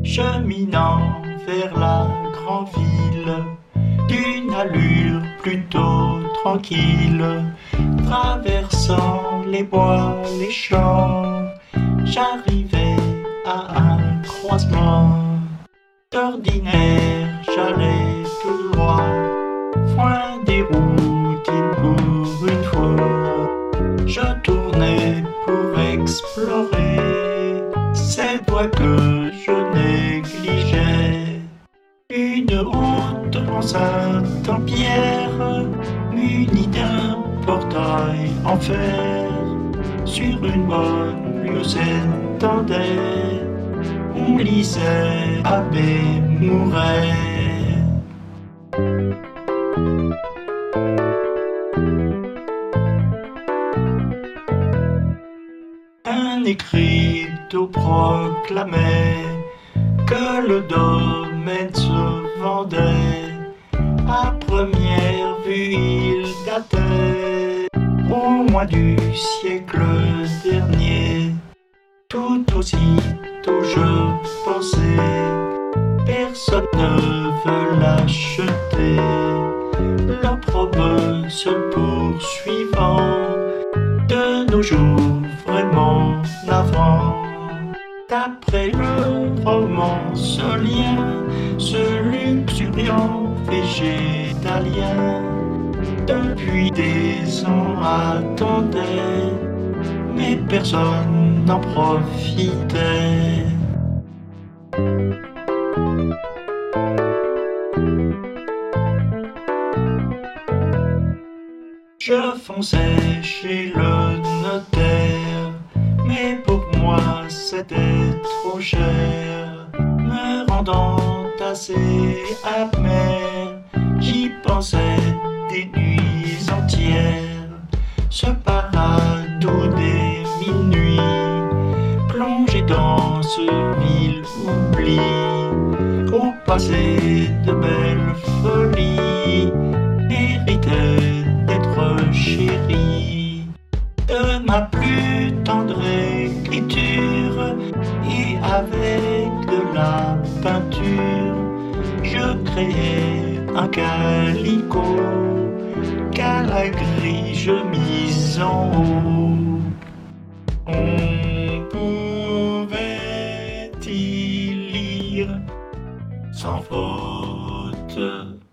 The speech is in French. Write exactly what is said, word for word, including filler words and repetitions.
cheminant vers la grande ville, d'une allure plutôt tranquille, traversant les bois, les champs, j'arrivais à un croisement. D'ordinaire, j'allais tout droit, point des routines pour une fois. Je tournais pour explorer ces voies que je négligeais. Une route enceinte en pierre, munie d'un portail en fer. Sur une bonne rue s'étendait, on lisait Abbé Mouret. Un écriteau proclamait que le domaine se vendait. À première vue, il datait au moins du siècle dernier. Tout aussitôt je pensais, personne ne veut l'acheter. L'opprobre se poursuivant, de nos jours vraiment navrant. D'après le roman solien, ce luxuriant végétalien depuis des ans attendait, mais personne n'en profitait. Je fonçais chez le notaire, mais pour moi c'était trop cher. Me rendant assez amer, j'y pensais des nuits entières. Ce paradis des minuit, plongé dans ce vil oubli, au passé de belles folies, méritait d'être chéri. De ma plus tendre écriture et avec de la peinture, je créais un calicot qu'à la grille je mis en haut. On pouvait y lire sans faute